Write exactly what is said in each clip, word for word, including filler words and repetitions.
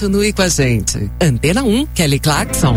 Continue com a gente. Antena um, Kelly Clarkson.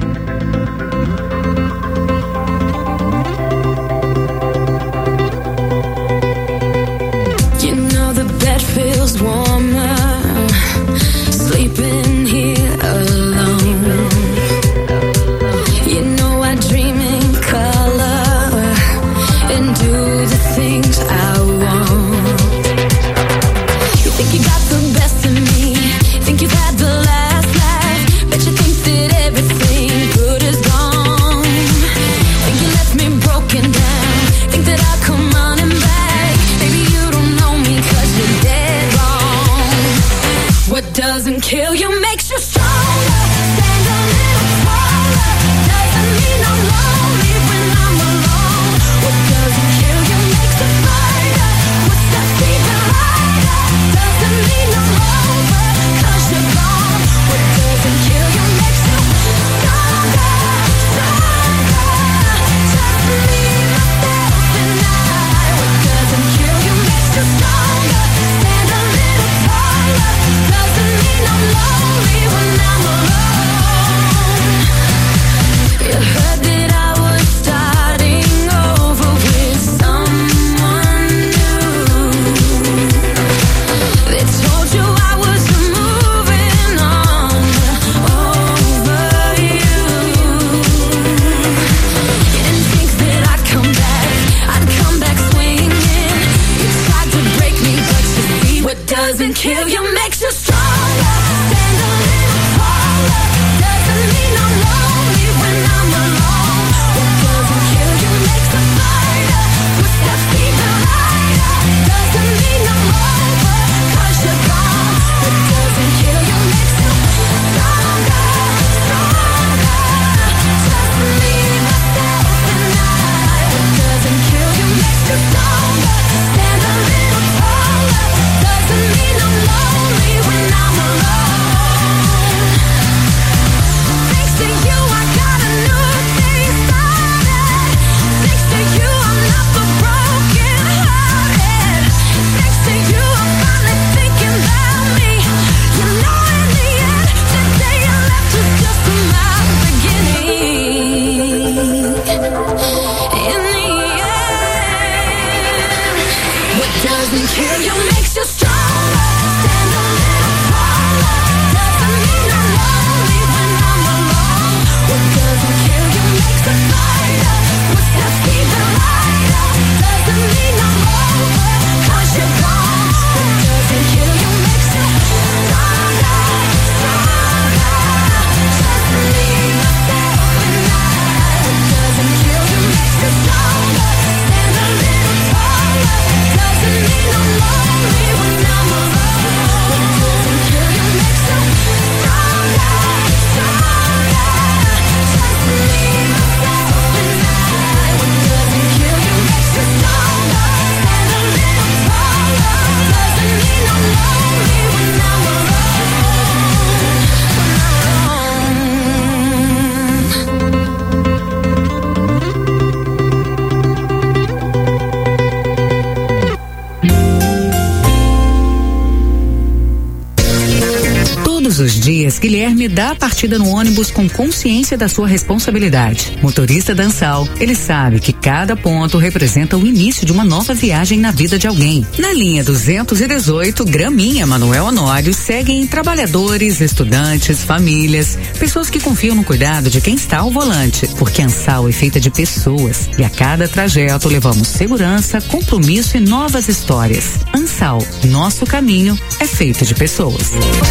You know the bed feels warmer, sleeping here alone. You know I dream in color and do the things I want. You think you got the best of me, think you've had the last laugh, bet you think that everything good is gone. Think you left me broken down, think that I'll come running back. Maybe you don't know me 'cause you're dead wrong. What doesn't kill you makes you stronger. Stand a little taller. Doesn't mean I'm lonely when I'm alone. What doesn't kill you makes a fighter. Footsteps even lighter. Doesn't mean I'm over 'cause you're gone. What doesn't kill you makes you stronger, stronger. Just leave myself and I. What doesn't kill you makes you stronger. Stand a little taller. Doesn't mean I'm lonely when I'm alone. You heard that I was starting over with someone new. They told you I was moving on over you. You didn't think that I'd come back, I'd come back swinging. You tried to break me, but you see what doesn't kill you makes you stronger. Stand a little taller. Doesn't mean I'm lonely when I'm alone. What doesn't kill you makes a fighter. Footsteps even lighter. Doesn't mean I'm over 'cause you're gone. What doesn't kill you makes you stronger, stronger. Just leave myself and I. What doesn't kill you makes you stronger. Stand a little taller. Doesn't mean I'm lonely when I'm alone. Thanks to you I got a new day started. Thanks to you I'm not the broken hearted. Thanks to you I'm finally thinking about me. You know in the end, the day you left was just my beginning. In the end, what doesn't kill you makes you stronger. Stand a little taller. Doesn't mean I'm lonely when I'm alone. What doesn't kill you makes a fighter. Footsteps even lighter. Doesn't mean I'm over 'cause you're gone. What doesn't kill you makes you stronger, stronger. Just leave myself and I. What doesn't kill you makes you stronger. Stand a little taller. Doesn't mean I'm lonely when I'm alone. What doesn't kill you makes you stronger, stronger. Just leave myself and I. What doesn't kill you makes you stronger. Stand a little taller. Doesn't mean I'm lonely when I'm alone. When Todos os dias, Guilherme dá a partida no ônibus com consciência da sua responsabilidade. Motorista da Ansal, ele sabe que cada ponto representa o início de uma nova viagem na vida de alguém. Na linha duzentos e dezoito, Graminha Manuel Honório seguem trabalhadores, estudantes, famílias, pessoas que confiam no cuidado de quem está ao volante, porque a Ansal é feita de pessoas e a cada trajeto levamos segurança, compromisso e novas histórias. Ansal, nosso caminho é feito de pessoas.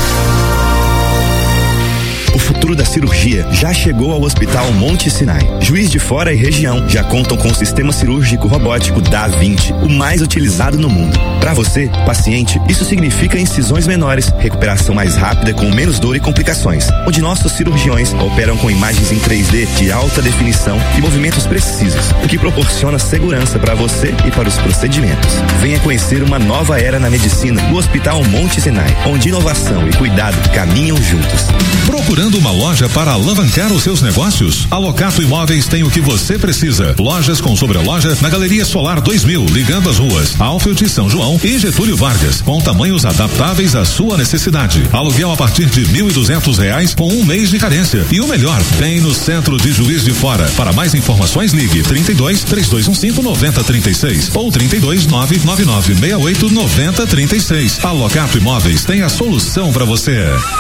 O futuro da cirurgia já chegou ao Hospital Monte Sinai. Juiz de Fora e região já contam com o sistema cirúrgico robótico Da Vinci, o mais utilizado no mundo. Para você, paciente, isso significa incisões menores, recuperação mais rápida com menos dor e complicações, onde nossos cirurgiões operam com imagens em três D de alta definição e movimentos precisos, o que proporciona segurança para você e para os procedimentos. Venha conhecer uma nova era na medicina no Hospital Monte Sinai, onde inovação e cuidado caminham juntos. Procurando Procurando uma loja para alavancar os seus negócios? A Locato Imóveis tem o que você precisa. Lojas com sobreloja na Galeria Solar dois mil, ligando as ruas Alfield e São João e Getúlio Vargas, com tamanhos adaptáveis à sua necessidade. Aluguel a partir de mil e duzentos reais com um mês de carência. E o melhor, bem no centro de Juiz de Fora. Para mais informações, ligue trinta e dois, três dois um cinco, nove zero três seis ou trinta e dois, nove nove nove seis oito, nove zero três seis. A Locato Imóveis tem a solução para você.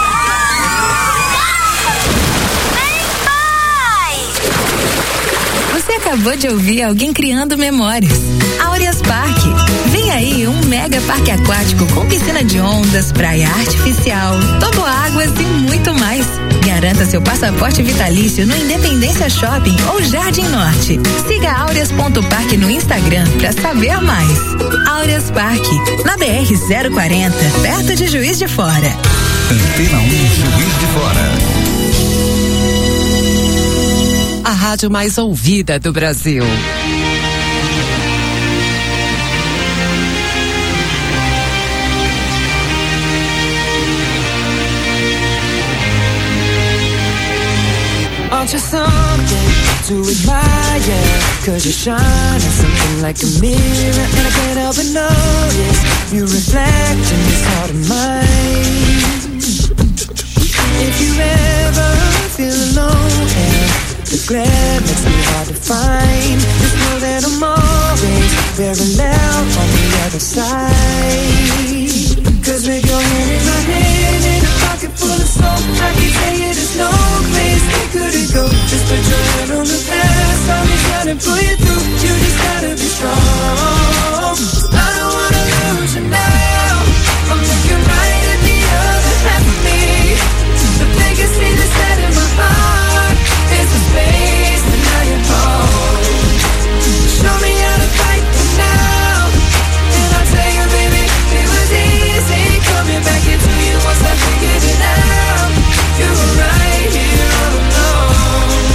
Você acabou de ouvir alguém criando memórias. Aureas Parque. Vem aí um mega parque aquático com piscina de ondas, praia artificial, toboáguas e muito mais. Garanta seu passaporte vitalício no Independência Shopping ou Jardim Norte. Siga aureas ponto parque no Instagram para saber mais. Aureas Parque, na B R zero quarenta, perto de Juiz de Fora. Antena um, Juiz de Fora. A rádio mais ouvida do Brasil. Aren't you something to admire? Cause you shine at something like a mirror, and I can't help but notice you reflect in this heart of mine. If you ever feel alone and the glare makes me hard to find, just know that I'm always parallel on the other side. Cause with your hand in my hand and a pocket full of soap, I can tell you there's no place we couldn't go. Just put your head on the past, I'll be trying to pull you through. You just gotta be strong. I don't wanna lose you now. I'm looking right at the other half of me. The biggest thing that's set in my heart is the space that now you're home. Show me how to fight for now, and I'll tell you, baby, it was easy coming back into you once I figured it out. You were right here all alone.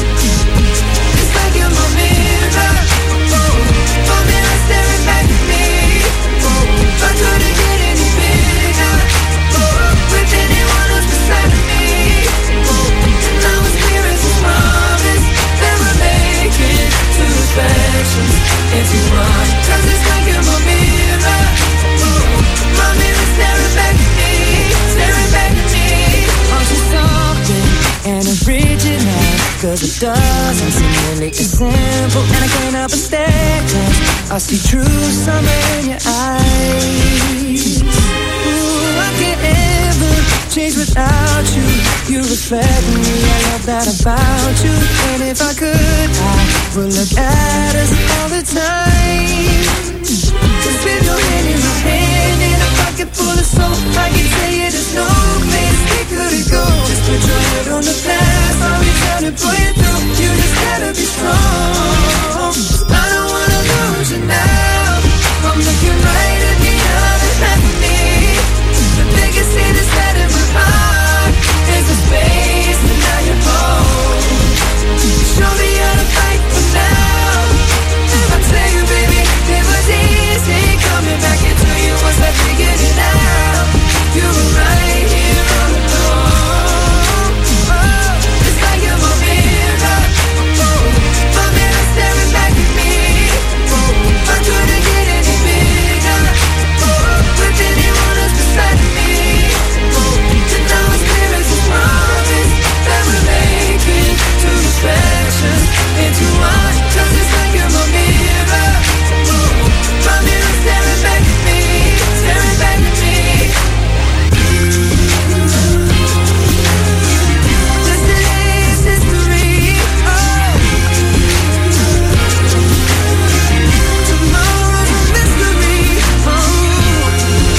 It's like you're my mirror, oh, my mirror staring back at me. Oh, I couldn't get any bigger, oh, with anyone else beside of me. Oh, and now it's clear as a promise that we're making two reflections into one. Cause it's like you're my mirror, oh, my mirror staring back at me, staring back at me. Aren't you something and original? Cause it doesn't seem really as simple, and I can't help but stare, cause I see true summer in your eyes. Ooh, I can't ever change without you. You reflect me, I love that about you. And if I could, I would look at us all the time. Cause with your hand in my hand and a pocket full of soap, I can tell you there's no place we couldn't go. Just put your head on the past, I'll be trying to pull you through. You just gotta be strong. I don't wanna lose you now. I'm looking right at the other half of me. The biggest thing that's set in my heart is the space that now you're home. Show me how to fight for now. I tell you, baby, it was easy coming back into you once I figured it out. You were right here all alone. Oh, it's like you're my mirror, oh, my mirror staring back at me. Oh, I couldn't get any bigger, oh, with anyone else beside of me. Oh, and now it's clear as a promise that we're making two reflections into one. Cause it's like you're my mirror, oh, my mirror staring back at me, staring back at me. This is history, oh. Tomorrow's a mystery, oh.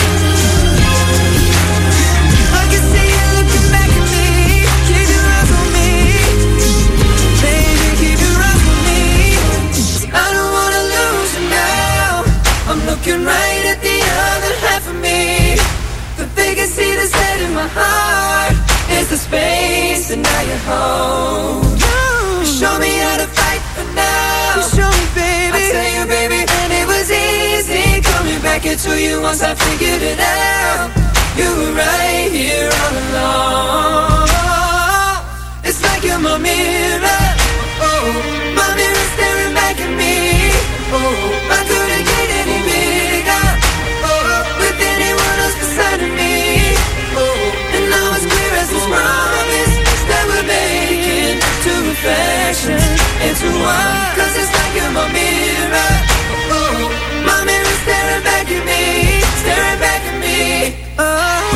I can see you looking back at me. Keep your eyes on me, baby, keep your eyes on me. I don't wanna lose you now. I'm looking right at the other half of me. The biggest seed that's set in my heart is the space, and now you're home. Show me how to fight for now. You show me, baby. I tell you, baby, and it was easy coming back into you once I figured it out. You were right here all along. like you're my mirror. Oh, my mirror staring back at me. Oh, I couldn't get any bigger. Oh, with anyone else beside of me. Oh, and now it's clear as this promise that we're making two reflections into one. Cause it's like you're my mirror. Oh, my mirror staring back at me, staring back at me. Oh.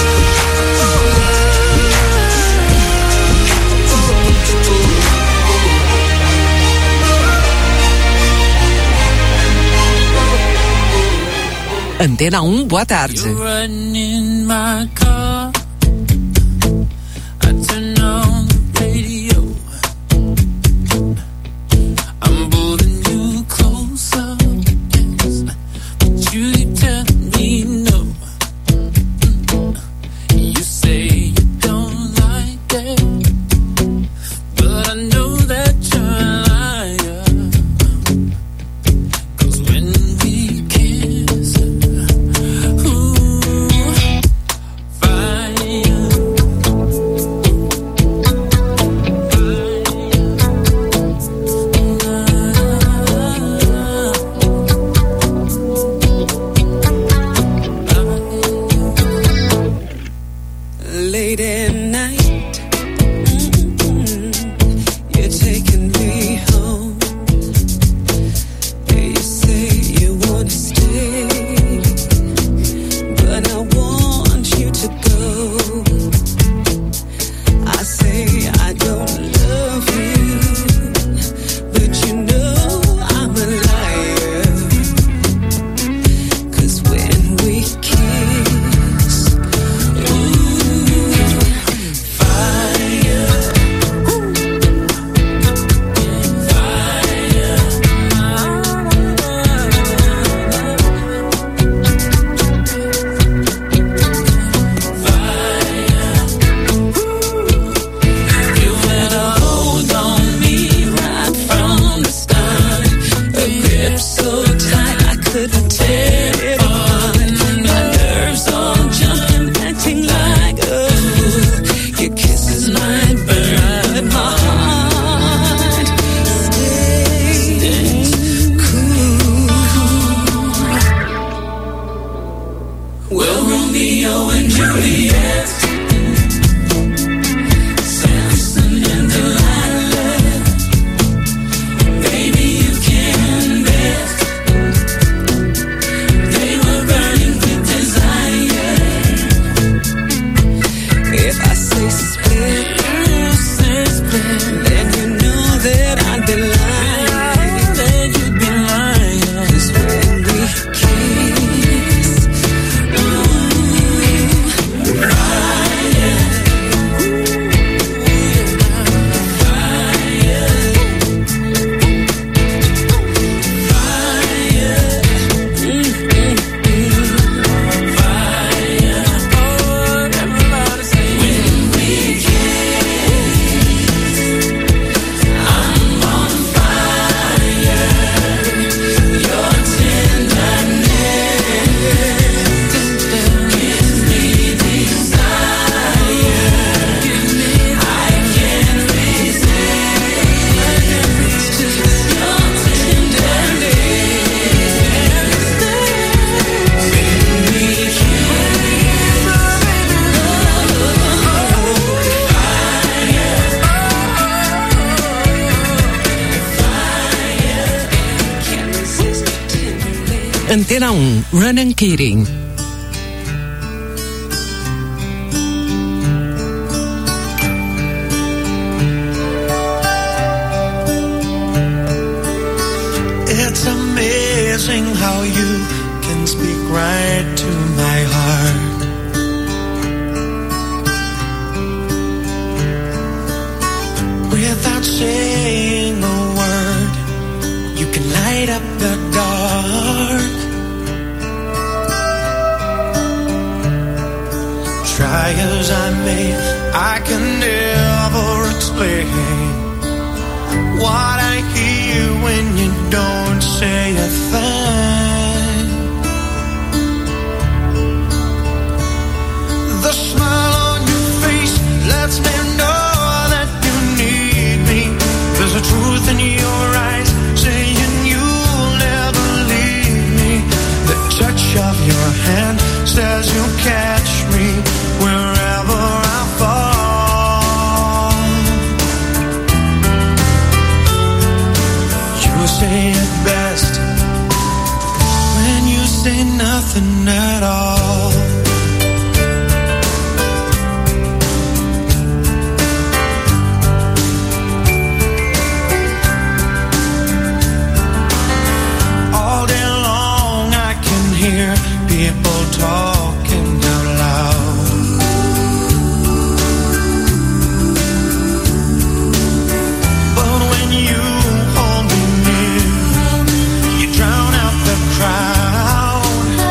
Antena um, boa tarde. Antena um, Ronan Keating. It's amazing how you can speak right to my heart. Without saying a word, you can light up the dark. Try as I may, I can never explain what I hear when you don't say a thing. The smile on your face lets me know that you nothing at all. All day long I can hear people talking out loud. But when you hold me near, you drown out the crowd.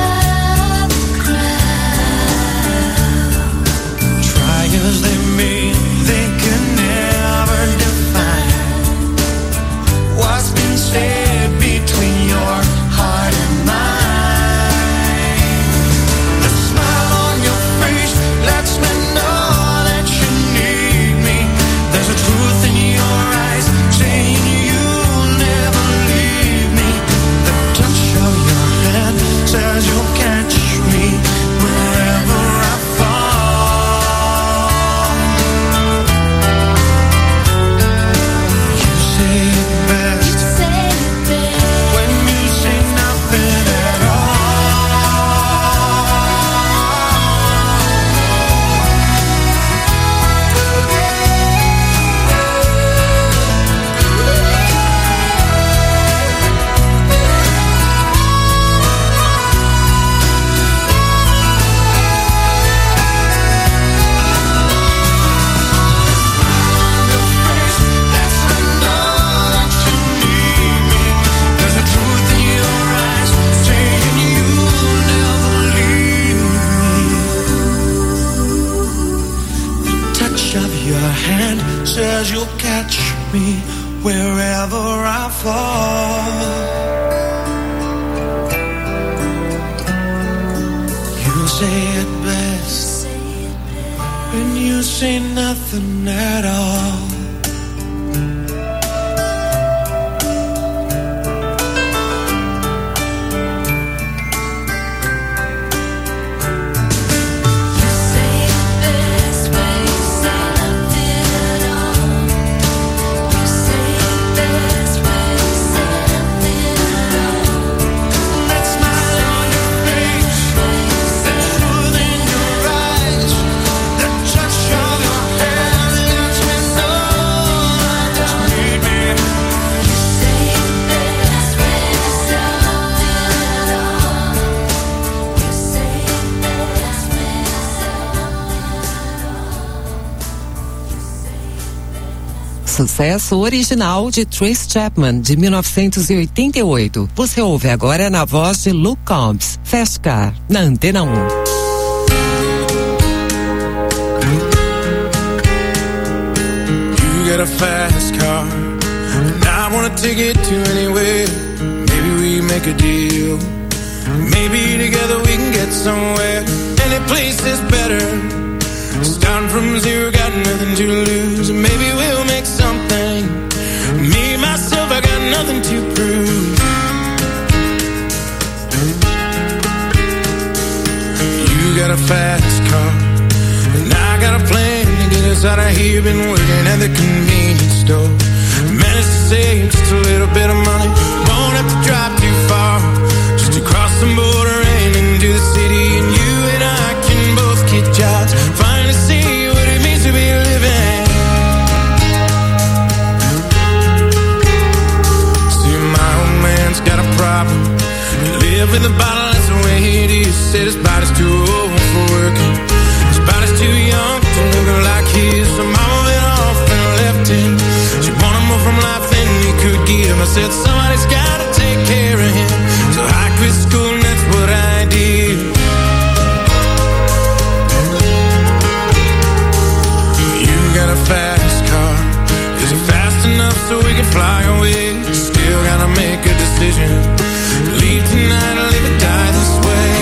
Try as they may, they can never define what's been said between your heart and mine. The smile on your face lets me know that you need me. There's a truth in your eyes saying you'll never leave me. The touch of your hand says you'll catch me wherever I fall. You say it best when you say nothing at says you'll catch me wherever I fall. You say it best when you say nothing at all. Sucesso original de Trace Chapman, de mil novecentos e oitenta e oito. Você ouve agora na voz de Luke Combs, Fast Car, na Antena um. You got a fast car, and I wanna take it to anywhere. Maybe we make a deal. Maybe together we can get somewhere. Any place is better. Starting from zero, got nothing to lose. Maybe we'll make something. Me, myself, I got nothing to prove. You got a fast car, and I got a plan to get us out of here. Been working at the convenience store. Managed to save just a little bit of money. Won't have to drive too far, just to cross the border and into the city. And you and I can both get jobs. Finally see what it means to be living. See, my old man's got a problem. He live with a bottle, that's the way it is. Said his body's too old for working. His body's too young to look like his. So mama went off and left him. She wanted more from life than he could give. I said somebody's gotta take care of him. So I quit school and that's what I did. Got a fast car. Is it fast enough so we can fly away? Still gotta make a decision. Leave tonight or leave or die this way.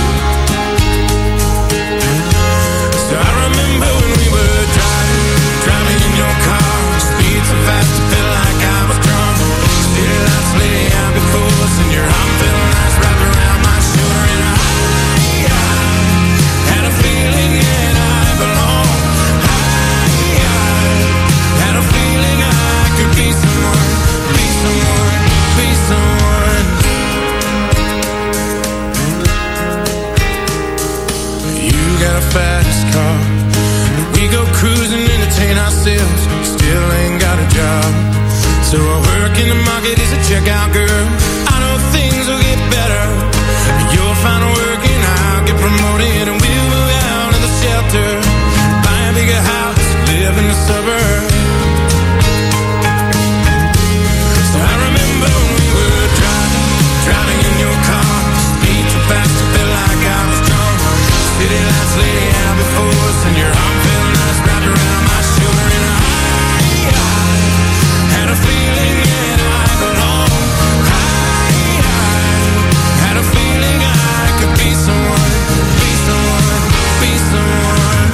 So I remember when we were driving, driving in your car. Speed so fast it felt like I was drunk. City lights lay out before us, and your arm felt nice wrapped around my shoulder. And I, I had a feeling that I belonged. Had a feeling I could be someone, be someone, be someone. So I work in the market as a checkout girl. I know things will get better. You'll find work and I'll get promoted, and we'll move out of the shelter, buy a bigger house, live in the suburbs. So I remember when we were driving, driving in your car, speed too fast, I felt like I was drunk. City lights lay out before us, and your arm felt nice wrapped around my shoulder, and I, I had a feeling that I belonged. I, I had a feeling I could be someone, be someone, be someone.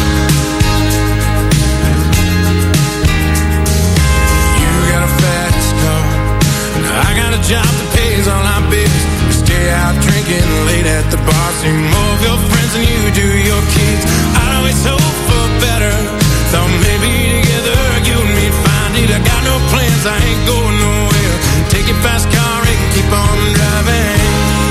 You got a fast car, I got a job that pays all our bills. We stay out drinking late at the bar, see more of your friends than you do your kids. I'd always hope for better, thought maybe together you and me'd find it. I got no plans, I ain't going nowhere. Take your fast car and keep on driving.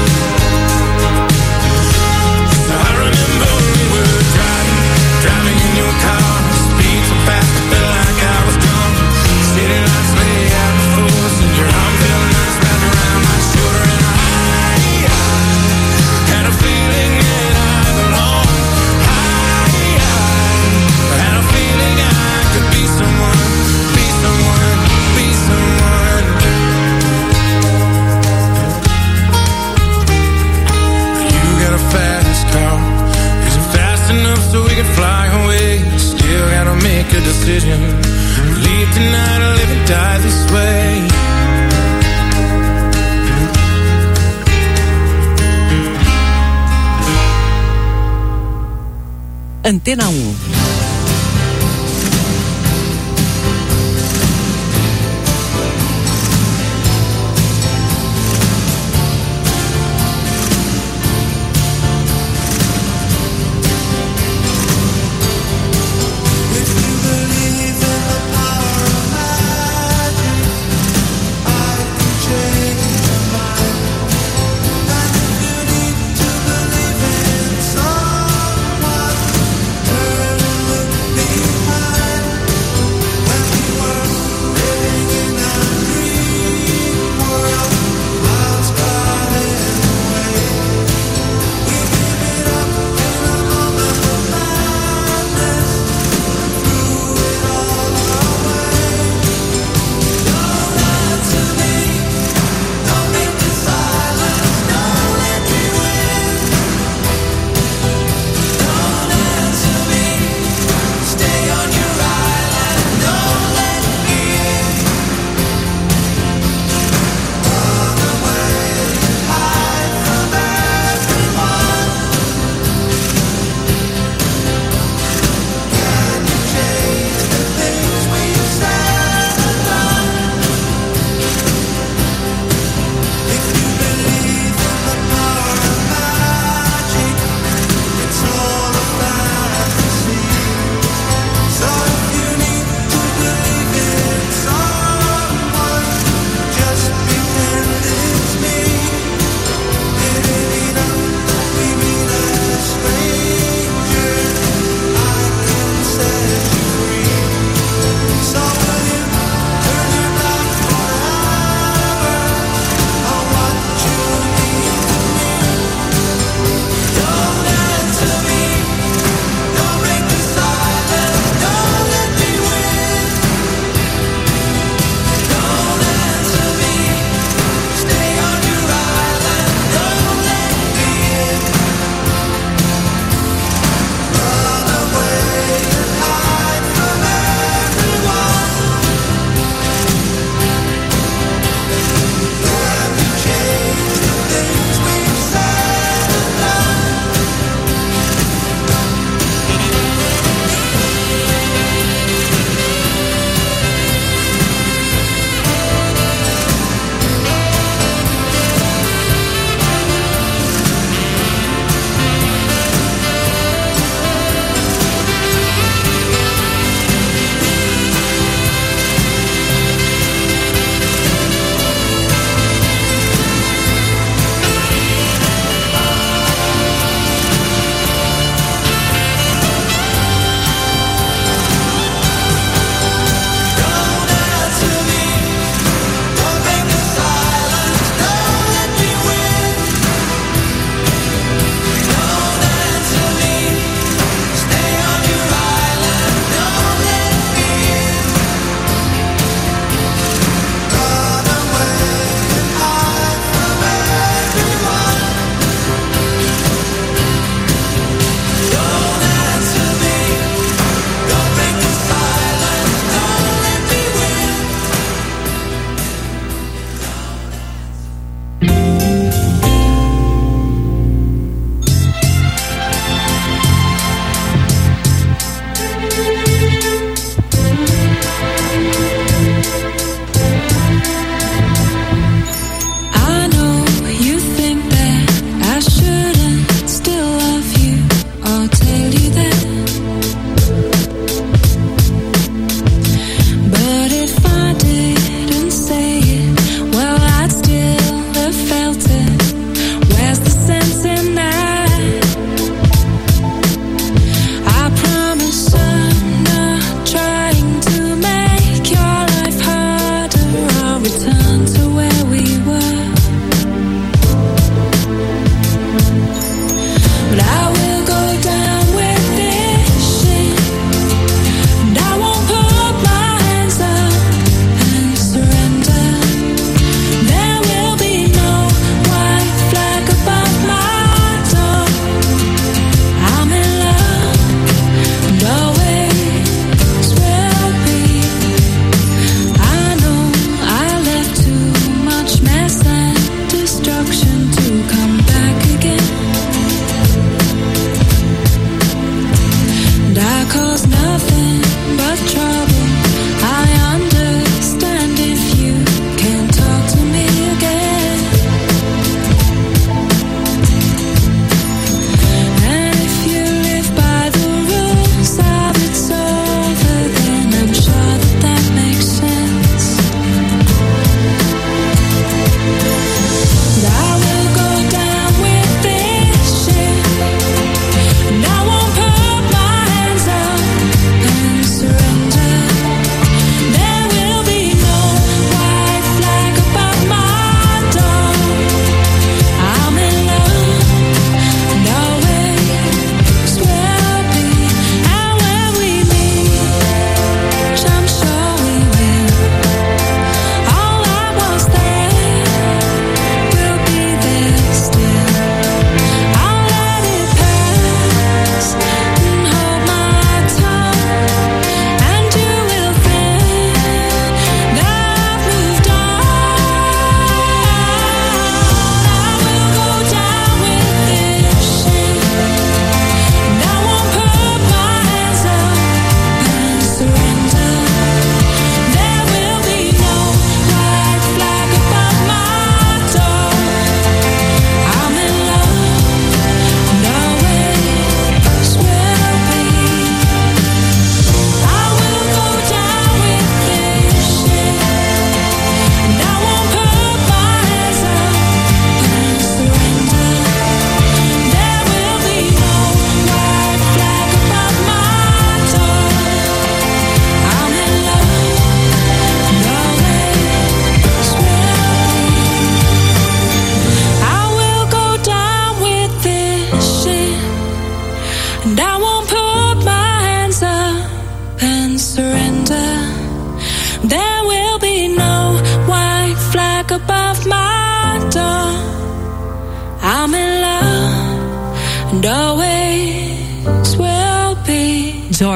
So I remember when we were driving, driving in your car, speed so fast I felt like I was drunk. City lights lay out before us, and your arm felt nice wrapped around my shoulder, and I, I had a feeling that I belonged. I, I had a feeling I could be someone, be someone, be someone. You got a fast car, is it fast enough so we can fly away? Still gotta make a decision, leave tonight or live and die this way. Antena um. Turn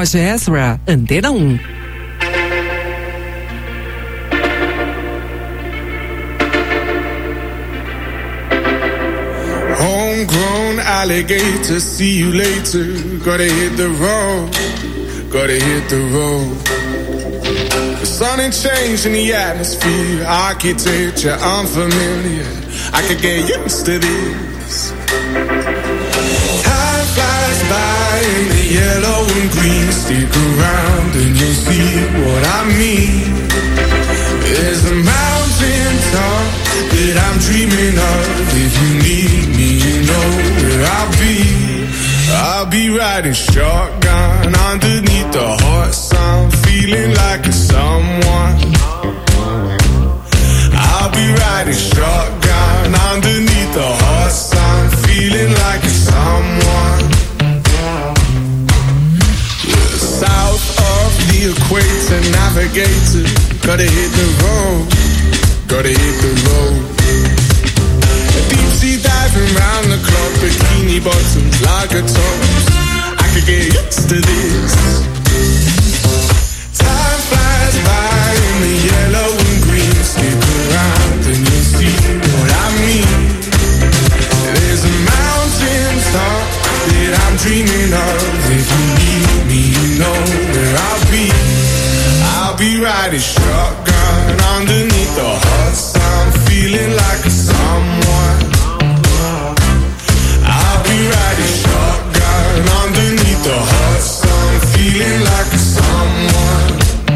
Jorge Ezra, Antena um. Homegrown alligator, see you later. Gotta hit the road, gotta hit the road. The sun ain't changing the atmosphere, architecture unfamiliar. I could get used to this. Time flies by in the yellow and green. Stick around and you'll see what I mean. There's a mountain top that I'm dreaming of. If you need me, you know where I'll be. I'll be riding shotgun underneath the hot sun, feeling like a someone. I'll be riding shotgun underneath the hot sun, feeling like a someone. Yeah, south of the equator, navigator, gotta hit the road, gotta hit the road. Deep sea diving round the clock, bikini bottoms, lager tops. I could get used to this. Time flies by in the yellow and green. Stick around and you'll see what I mean. There's a mountain top that I'm dreaming of. If you need me, you know where I'll be. I'll be riding shotgun underneath the hot sun, feeling like a someone. I'll be riding shotgun underneath the hot sun, feeling like a someone.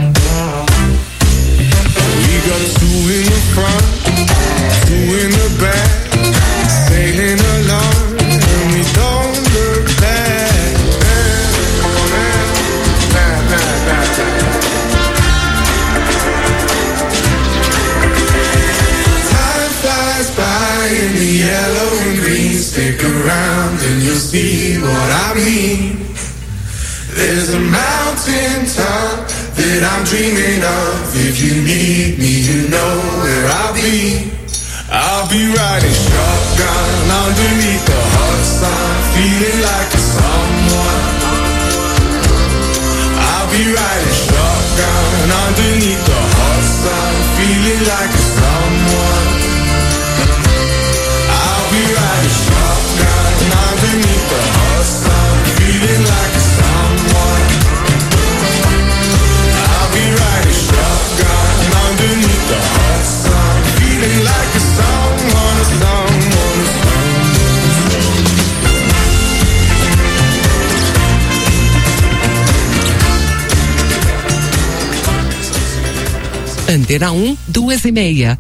We got two in the front, two in the back, sailing along, and we don't look back. Nah, nah, nah, nah. In the yellow and green, stick around and you'll see what I mean. There's a mountain top that I'm dreaming of. If you need me, you know where I'll be. I'll be riding shotgun underneath the hot sun, feeling like a someone. I'll be riding shotgun underneath the hot sun, feeling like a someone. I'll be riding shotgun underneath the hot sun, feeling like a someone. I'll be riding shotgun underneath the hot sun, feeling like a someone, a someone, a someone. Antena um, duas e meia.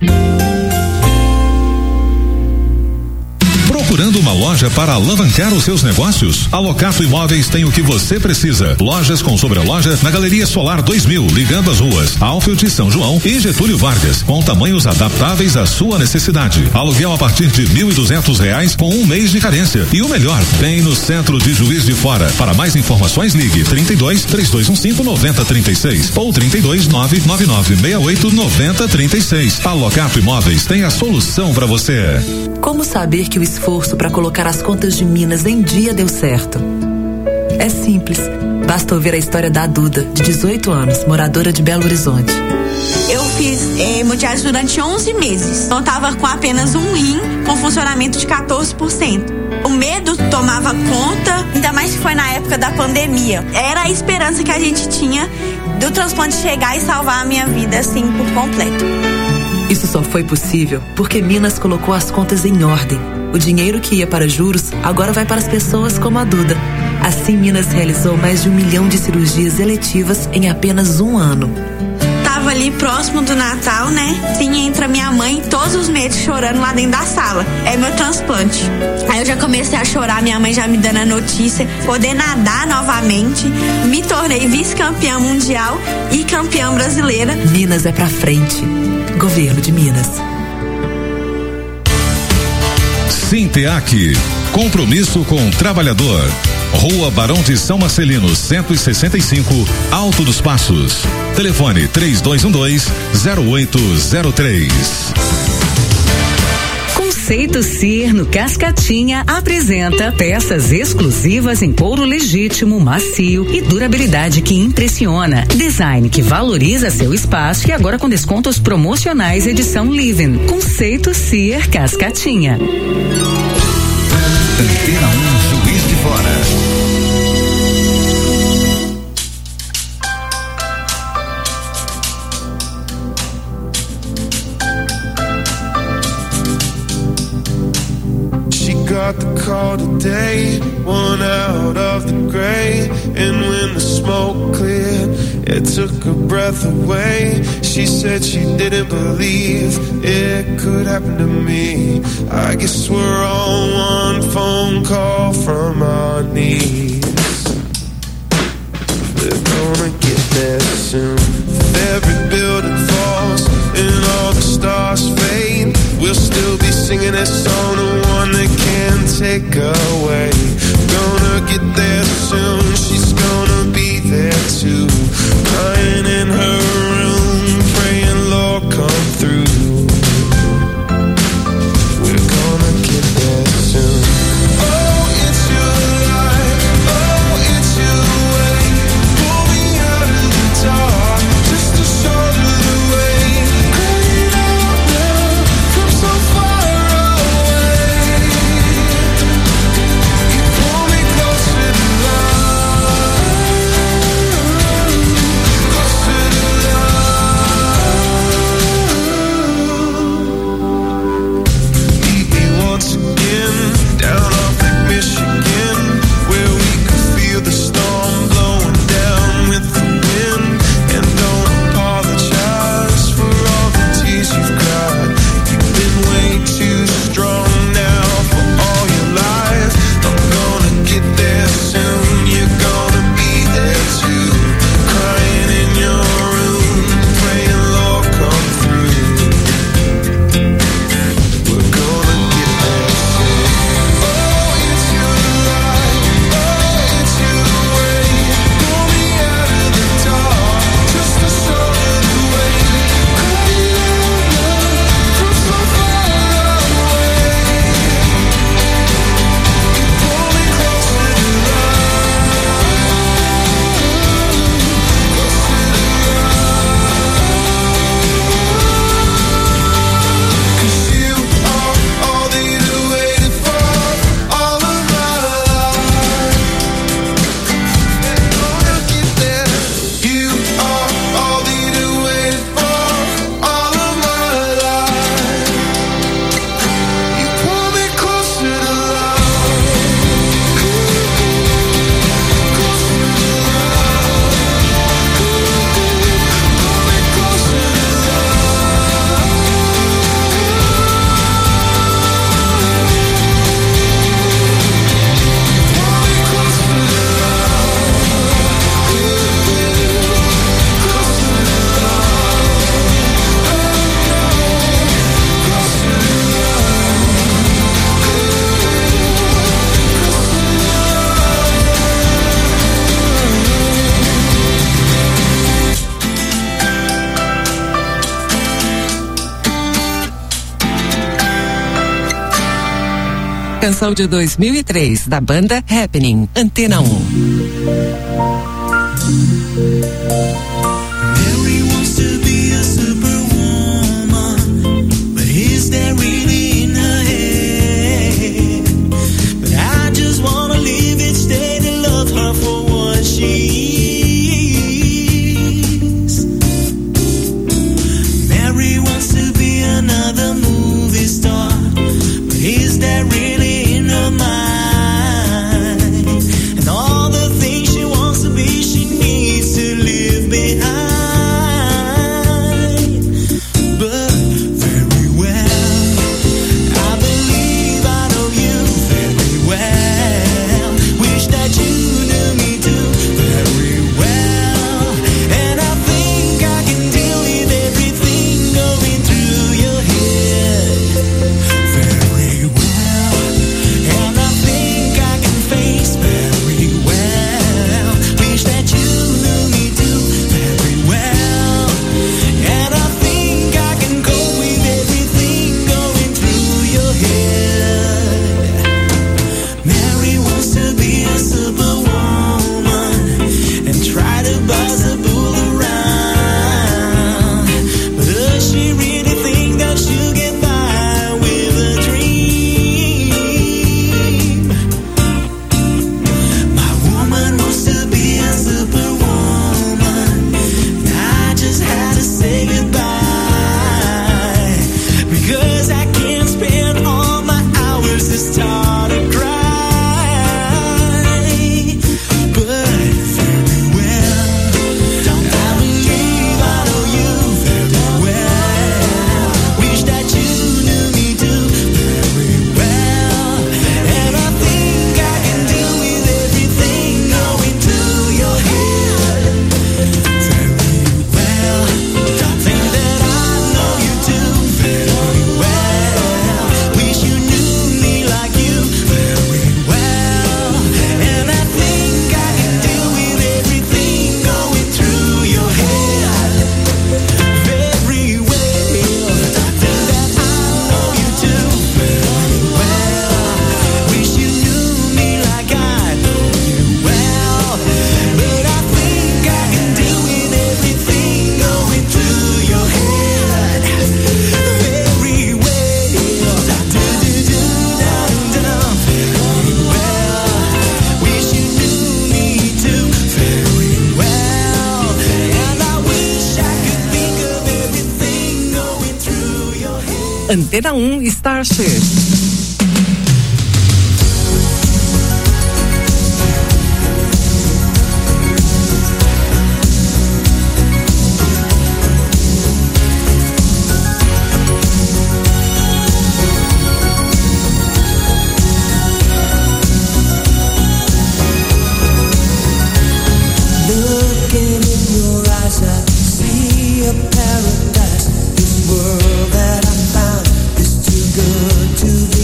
Procurando uma loja para alavancar os seus negócios? A Locato Imóveis tem o que você precisa. Lojas com sobreloja na Galeria Solar dois mil, ligando as ruas Alfield, São João e Getúlio Vargas, com tamanhos adaptáveis à sua necessidade. Aluguel a partir de mil e duzentos reais com um mês de carência. E o melhor, bem no centro de Juiz de Fora. Para mais informações, ligue trinta e dois, três dois um cinco, nove zero três seis ou trinta e dois, nove nove nove seis oito, nove zero três seis. A Locato Imóveis tem a solução para você. Como saber que o esforço para colocar as contas de Minas em dia deu certo? É simples. Basta ouvir a história da Duda, de dezoito anos, moradora de Belo Horizonte. Eu fiz eh, hemodiálise durante onze meses. Então eu tava com apenas um rim com funcionamento de quatorze por cento. O medo tomava conta, ainda mais que foi na época da pandemia. Era a esperança que a gente tinha do transplante chegar e salvar a minha vida, assim, por completo. Isso só foi possível porque Minas colocou as contas em ordem. O dinheiro que ia para juros agora vai para as pessoas como a Duda. Assim, Minas realizou mais de um milhão de cirurgias eletivas em apenas um ano. Tava ali próximo do Natal, né? Sim, entra minha mãe todos os meses chorando lá dentro da sala. É meu transplante. Aí eu já comecei a chorar, minha mãe já me dando a notícia. Poder nadar novamente. Me tornei vice-campeã mundial e campeã brasileira. Minas é pra frente. Governo de Minas. Sinteac, compromisso com o trabalhador. Rua Barão de São Marcelino, cento e sessenta e cinco, Alto dos Passos. Telefone três dois um dois, zero oito zero três. Com Conceito Cir no Cascatinha apresenta peças exclusivas em couro legítimo, macio e durabilidade que impressiona. Design que valoriza seu espaço e agora com descontos promocionais edição Living. Conceito Cir Cascatinha. Antena um Juiz de Fora. Got the call today, one out of the gray. And when the smoke cleared, it took her breath away. She said she didn't believe it could happen to me. I guess we're all one phone call from our knees. We're gonna get there soon. If every building falls and all the stars fade, we'll still be singing that song, the one that can't take away. Gonna get there soon, she's gonna be there too. Crying in her room, praying Lord come through. We're gonna get there soon. Oh, it's your life, oh, it's your way. Pull me out of the dark, just to show me the way. Crying out loud from so far away. You pull me closer to love, closer to love. Meet me once again down off Lake Michigan, where we could feel the storm blowing down with the wind. And don't apologize for all the tears you've cried. You've been way too strong now for all your life. I'm gonna get there soon, you're gonna be there too. Crying in your room, praying Lord come through. We're gonna get there soon. Oh, it's your life, oh, it's your way. Pull me out of the dark, just to show you the way. Crying out loud from so far away. You pull me closer to love, closer to love. 'Cause you are all that I waited for all of my life. Gonna get there. You are all that I waited for all of my life. You pull me closer to love, closer to love. Pull me closer to Canção de dois mil e três da banda Happening, Antena um. Mary wants to be a superwoman, but is that really in her head? But I just wanna live each day to love her for what she is. Mary wants to be another movie star, but is that really in her mind? And all the things she wants to be, she needs to live behind. a superwoman and try to buzz a bull around. But does she really think that she'll get by with a dream? My woman wants to be a superwoman, and I just had to say goodbye, because I can't spend all my hours to start to cry. Antena um Starship. Looking in your eyes, I see a paradise. This world that I found is too good to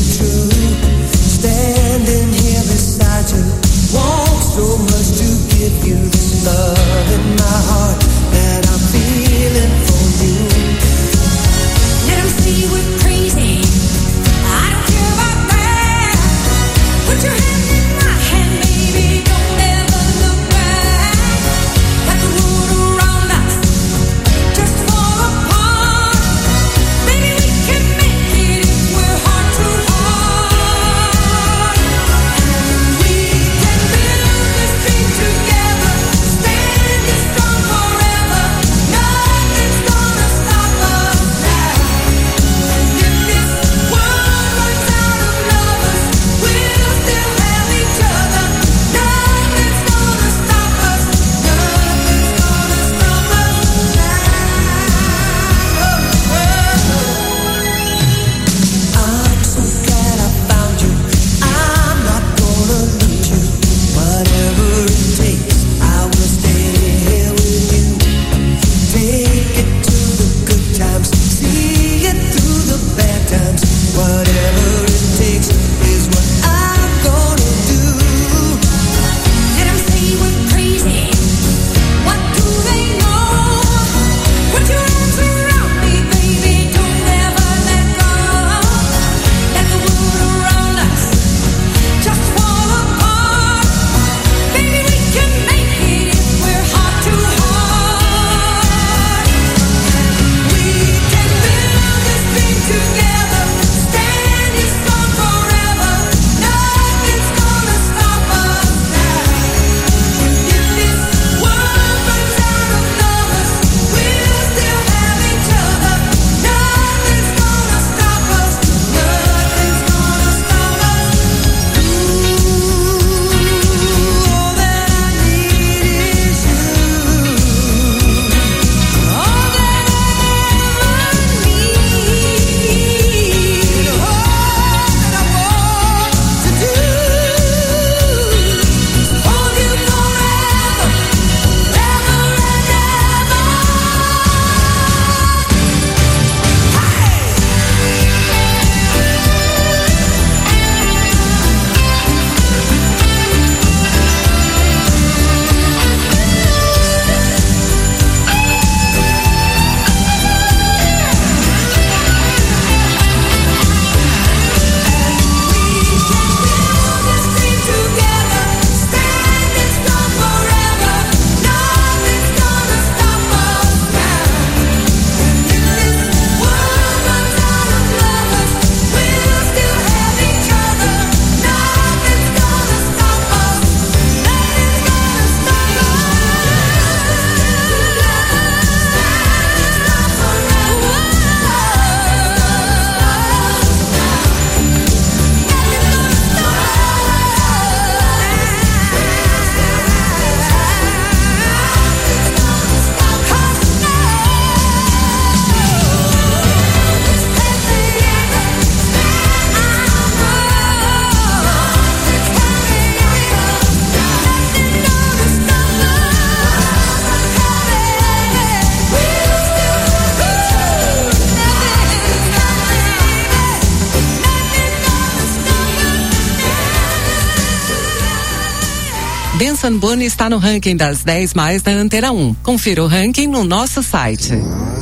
Benson Boone está no ranking das dez mais da Antena um. Confira o ranking no nosso site.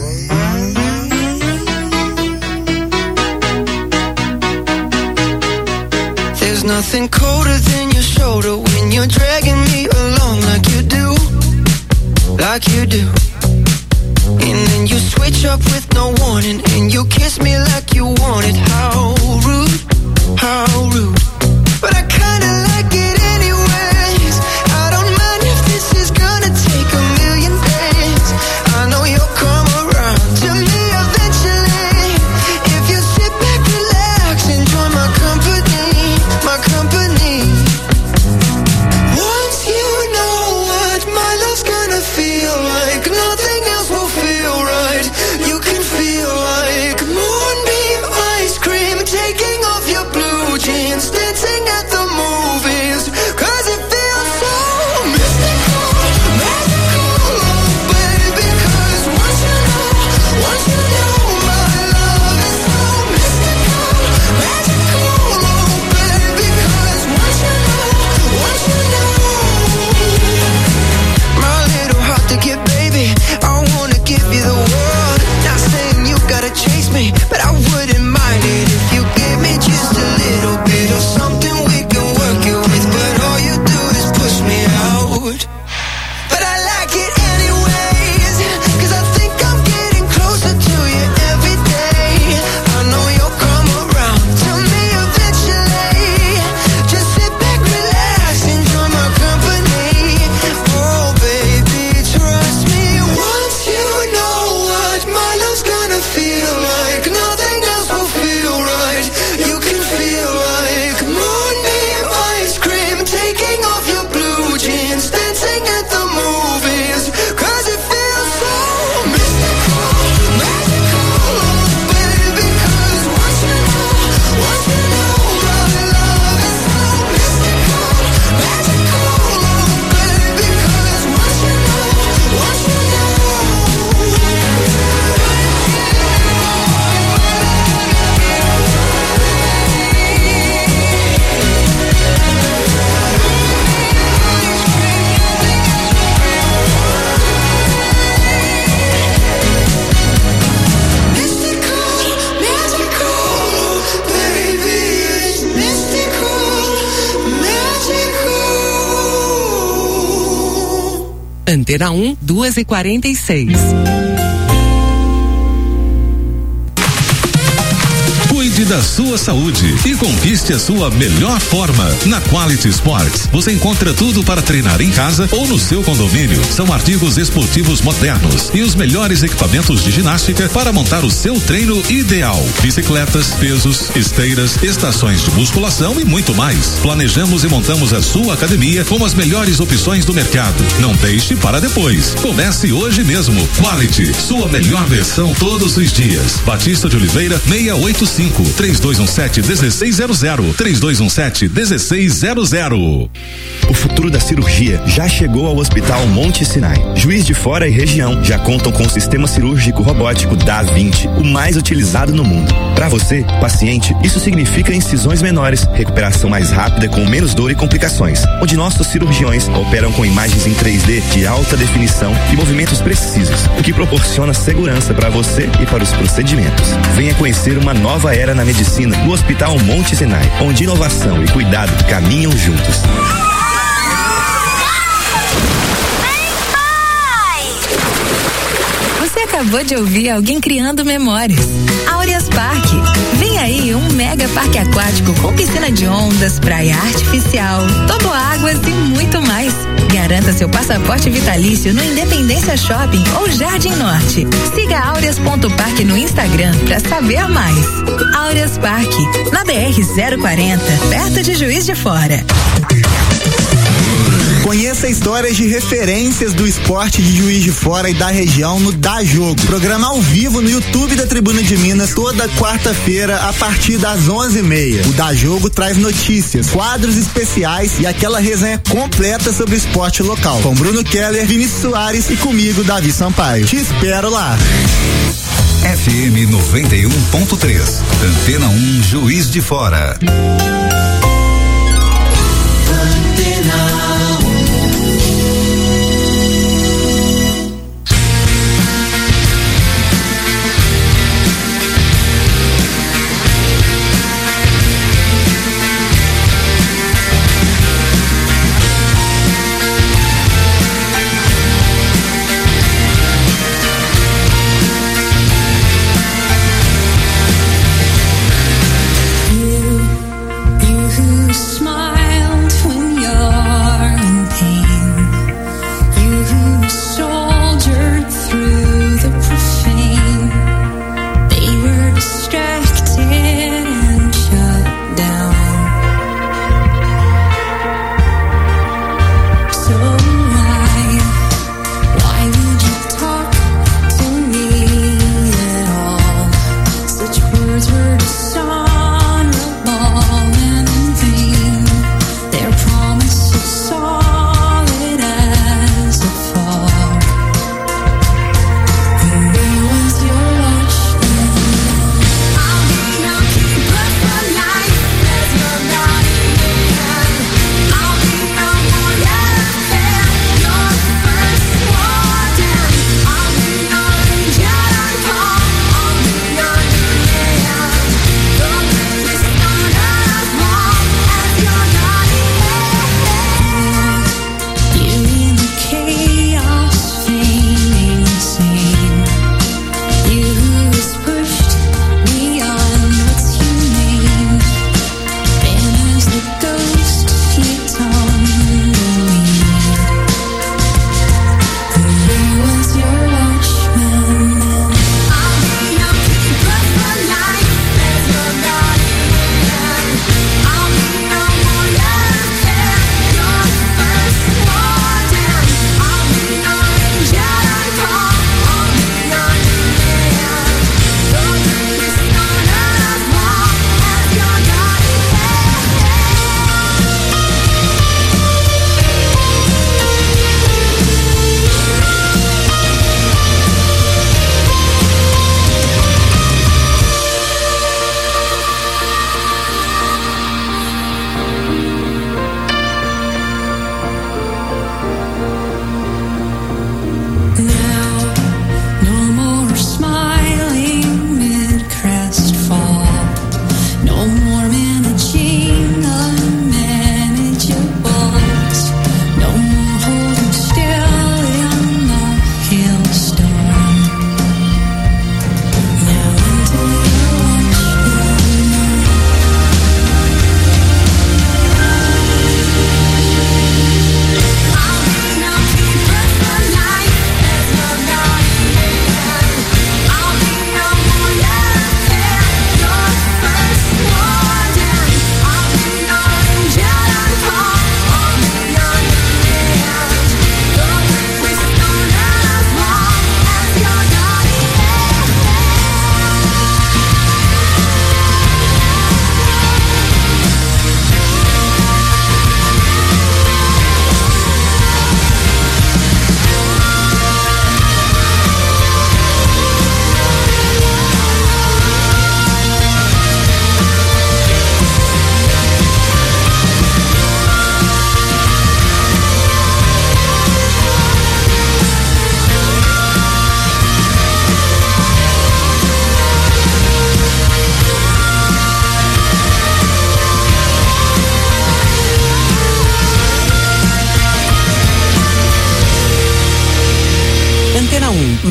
There's nothing colder than your shoulder when you're dragging me along like you do, like you do. And then you switch up with no warning and you kiss me like you want it. How rude, how rude. But I kinda like it anyways. I don't mind if this is gonna take a million days. I know you'll come around to me eventually. If you sit back, relax, enjoy my company, my company. Once you know what my love's gonna feel like, nothing else will feel right. You can feel like moonbeam ice cream, taking off your blue jeans, dancing at the movies, cause it feels so mystical, magical, oh baby, cause once you know, once you know my love is so mystical, magical, oh baby, cause once you know, once you know. My little heart to get, baby, I wanna give you the world. Not saying you gotta chase me, but I wouldn't mind it if you give me just a little bit of something we can work it with. But all you do is push me out. But I like it anyways, cause I think I'm getting closer to you every day. I know you'll come around to me eventually. Just sit back, relax, enjoy my company. Oh baby, trust me. Once you know what my love's gonna feel like, nothing else will feel right. You can feel like moonbeam ice cream, taking off your blue jeans, dancing at the movies, cause it feels so mystical, magical, oh baby, cause once you know, once you know my love is so mystical, magical, oh baby, cause once you know, once you know. Antena um, duas e quarenta e seis. Cuide da sua saúde e conquiste a sua melhor forma. Na Quality Sports, você encontra tudo para treinar em casa ou no seu condomínio. São artigos esportivos modernos e os melhores equipamentos de ginástica para montar o seu treino ideal. Bicicletas, pesos, esteiras, estações de musculação e muito mais. Planejamos e montamos a sua academia com as melhores opções do mercado. Não deixe para depois. Comece hoje mesmo. Quality, sua melhor versão todos os dias. Batista de Oliveira, seiscentos e oitenta e cinco, três dois um sete, um seis zero zero, três dois um sete, um seis zero zero. O futuro da cirurgia já chegou ao Hospital Monte Sinai. Juiz de Fora e região já contam com o sistema cirúrgico robótico Da Vinci, o mais utilizado no mundo. Para você, paciente, isso significa incisões menores, recuperação mais rápida com menos dor e complicações, onde nossos cirurgiões operam com imagens em três D de alta definição e movimentos precisos, o que proporciona segurança para você e para os procedimentos. Venha conhecer uma nova era na medicina no Hospital Monte Sinai, onde inovação e cuidado caminham juntos. Você acabou de ouvir alguém criando memórias. Aureas Parque. Vem aí um mega parque aquático com piscina de ondas, praia artificial, toboáguas e muito mais. Garanta seu passaporte vitalício no Independência Shopping ou Jardim Norte. Siga Aureas ponto parque no Instagram para saber mais. Aureas Parque, na B R zero quarenta, perto de Juiz de Fora. Conheça histórias de referências do esporte de Juiz de Fora e da região no Dá Jogo. Programa ao vivo no YouTube da Tribuna de Minas toda quarta-feira a partir das onze e meia. O Dá Jogo traz notícias, quadros especiais e aquela resenha completa sobre o esporte local. Com Bruno Keller, Vinícius Soares e comigo, Davi Sampaio. Te espero lá. F M noventa e um ponto três. Antena um, Juiz de Fora. Antena um.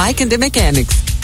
Mike and the Mechanics.